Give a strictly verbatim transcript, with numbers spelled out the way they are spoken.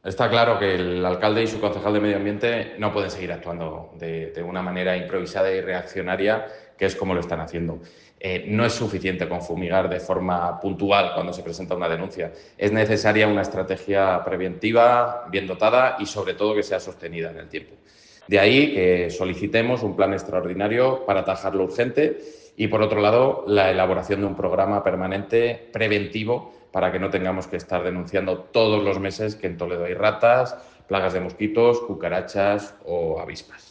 Está claro que el alcalde y su concejal de Medio Ambiente no pueden seguir actuando de, de una manera improvisada y reaccionaria, que es como lo están haciendo. Eh, no es suficiente con fumigar de forma puntual cuando se presenta una denuncia. Es necesaria una estrategia preventiva, bien dotada y, sobre todo, que sea sostenida en el tiempo. De ahí que solicitemos un plan extraordinario para atajar lo urgente y, por otro lado, la elaboración de un programa permanente preventivo para que no tengamos que estar denunciando todos los meses que en Toledo hay ratas, plagas de mosquitos, cucarachas o avispas.